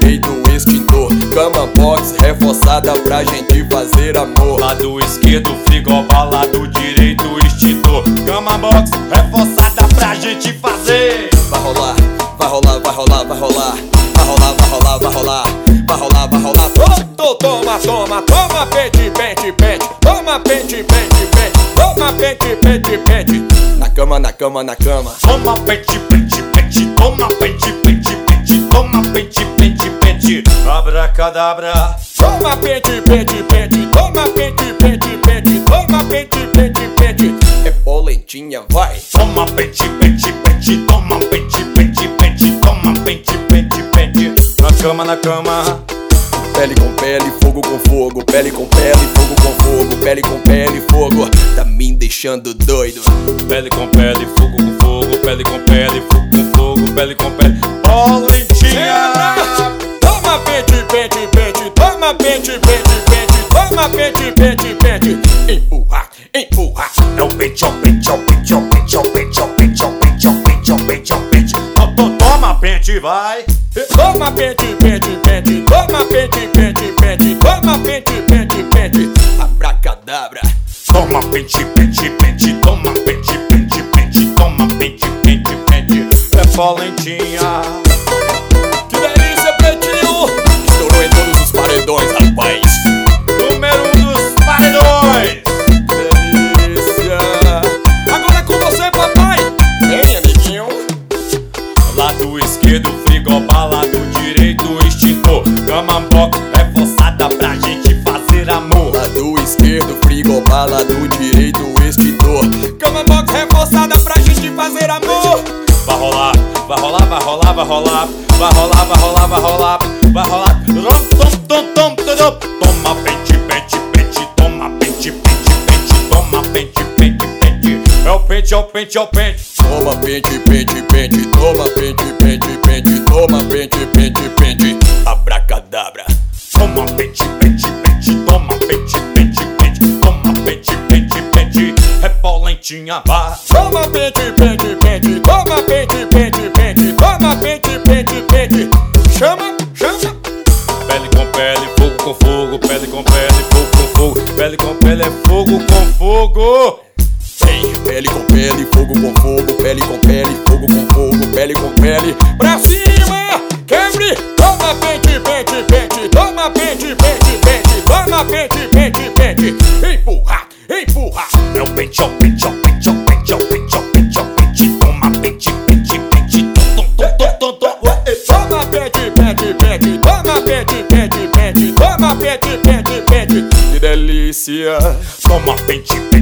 direito o extintor. Cama box reforçada pra gente fazer amor. Lado esquerdo, frigobar, lado direito o extintor. Cama box reforçada pra gente fazer. Vai rolar, vai rolar, vai rolar, vai rolar. Vai rolar, vai rolar, vai rolar. Vai rolar, vai rolar. Toma, toma, toma, pente, pente, pente. Toma, pente, pente, pente. Toma, pente, pente, pente. Na cama, na cama, na cama. Toma pente, pente, pente. Toma pente, pente, pente. Toma pente, pente, pente. Abracadabra. Toma, pente, pente, pente. Toma, pente, pente, pente. Toma, pente, pente, pente. É polentinha, vai. Toma pente, pente, pente. Toma pente, pente, pente. Toma pente, pente, pente. Na cama, na cama. Pele com pele, fogo com fogo. Pele com pele, fogo com fogo. Pele com pele, fogo. Tá me deixando doido. Pele com pele, fogo com fogo. Pele com pele, fogo com fogo. Pele com pele, polentinha. Toma pente, pente, pente. Toma pente, pente, pente. Toma pente, pente, pente. Empurra, empurra. É o pente, é o pente, é o pente, é o pente, é o pente, é o pente, é o pente, é o pente, é o pente, é o pente. Toma pente, vai. Toma pente, pente, pente. Toma pente, pente, pente. Toma pente, pente, pente. Abracadabra. Toma pente, pente, pente. Toma pente, pente, pente. Toma pente, pente, pente. É polentinha. Que delícia, pretinho. Estourou em todos os paredões, rapaz. Número 1 dos paredões. Delícia. Agora é com você, papai. Vem, amiguinho. Lado esquerdo, frigobar, lado direito extintor. Cama box reforçada pra gente fazer amor. Lado esquerdo, frigobar, lado direito o extintor. Cama box reforçada pra gente fazer amor. Vai rolar, vai rolar, vai rolar, vai rolar. Vai rolar, vai rolar, vai rolar. Vai rolar. Toma pente, pente, pente. Toma pente, pente, pente. Toma pente, pente, pente. É o pente, é o pente, é o pente. Toma pente, pente, pente. Toma pente, pente, pente. Toma pente, pente, pente. Abracadabra. Toma pente, pente, pente. Toma pente, pente, pente. Toma pente, pente, pente. É polentinha, vai. Toma pente, pente, pente. Toma pente, pente, pente. Toma pente, pente, pente. Chama, chama. Pele com pele, fogo com fogo. Pele com pele, fogo com fogo. Pele com pele é fogo com fogo. Vem, pele com pele, fogo com fogo. Pele com pele, fogo com fogo. Pele com pele, pra cima. Quebre. Toma pente, pente, pente. Toma pente, pente, pente. Toma pente, pente, pente. Empurra, empurra. É o pente, é o pente, é o pente, é o pente, é o pente, é o pente, é o pente. Toma pente, pente, pente. Toma pente, pente, pente. Toma pente, pente, pente. Toma pente, pente, pente. Que delícia. Toma pente,